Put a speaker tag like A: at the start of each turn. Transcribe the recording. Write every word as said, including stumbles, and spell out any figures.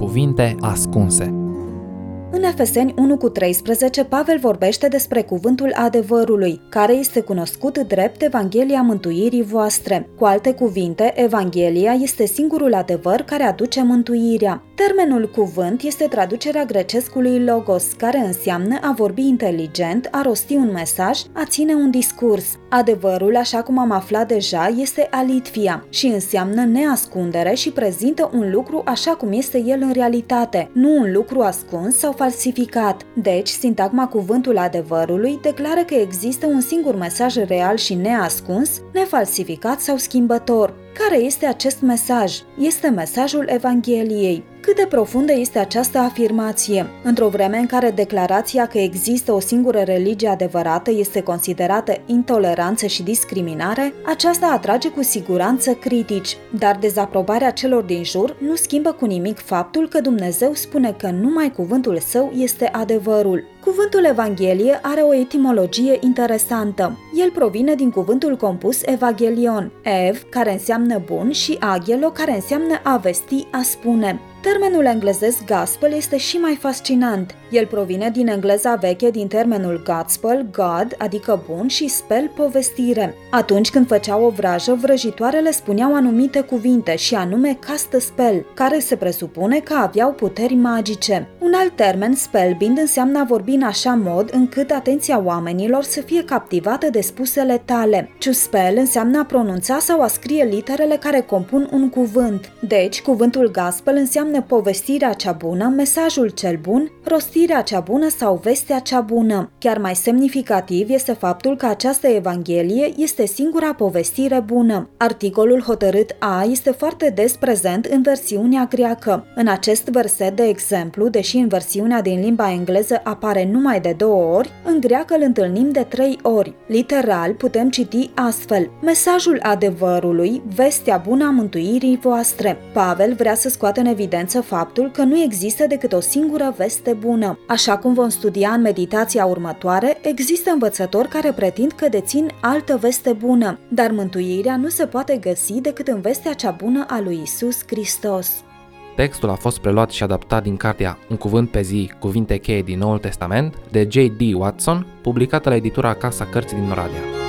A: Cuvinte ascunse.
B: În Efeseni unu cu treisprezece, Pavel vorbește despre cuvântul adevărului, care este cunoscut drept Evanghelia mântuirii voastre. Cu alte cuvinte, Evanghelia este singurul adevăr care aduce mântuirea. Termenul cuvânt este traducerea grecescului logos, care înseamnă a vorbi inteligent, a rosti un mesaj, a ține un discurs. Adevărul, așa cum am aflat deja, este alitfia și înseamnă neascundere și prezintă un lucru așa cum este el în realitate, nu un lucru ascuns sau falsificat. Deci, sintagma cuvântul adevărului declară că există un singur mesaj real și neascuns, nefalsificat sau schimbător. Care este acest mesaj? Este mesajul Evangheliei. Cât de profundă este această afirmație? Într-o vreme în care declarația că există o singură religie adevărată este considerată intoleranță și discriminare, aceasta atrage cu siguranță critici, dar dezaprobarea celor din jur nu schimbă cu nimic faptul că Dumnezeu spune că numai cuvântul său este adevărul. Cuvântul Evanghelie are o etimologie interesantă. El provine din cuvântul compus evangelion, ev, care înseamnă bun, și agelo, care înseamnă a vesti, a spune. Termenul englezesc gospel este și mai fascinant. El provine din engleza veche din termenul gospel, God, adică bun, și spell, povestire. Atunci când făceau o vrajă, vrăjitoarele spuneau anumite cuvinte, și anume cast a spell, care se presupune că aveau puteri magice. Un alt termen, spellbind, înseamnă a vorbi în așa mod încât atenția oamenilor să fie captivată de spusele tale. To spell înseamnă a pronunța sau a scrie literele care compun un cuvânt. Deci, cuvântul gospel înseamnă povestirea cea bună, mesajul cel bun, rostirea cea bună sau vestea cea bună. Chiar mai semnificativ este faptul că această Evanghelie este singura povestire bună. Articolul hotărât A este foarte des prezent în versiunea greacă. În acest verset, de exemplu, deși în versiunea din limba engleză apare numai de două ori, în greacă îl întâlnim de trei ori. Literal putem citi astfel: mesajul adevărului, vestea bună a mântuirii voastre. Pavel vrea să scoată în evidență faptul că nu există decât o singură veste bună. Așa cum vom studia în meditația următoare, există învățători care pretind că dețin altă veste bună, dar mântuirea nu se poate găsi decât în vestea cea bună a lui Isus Hristos.
A: Textul a fost preluat și adaptat din cartea Un cuvânt pe zi, cuvinte cheie din Noul Testament, de J D Watson, publicată la editura Casa Cărții din Oradea.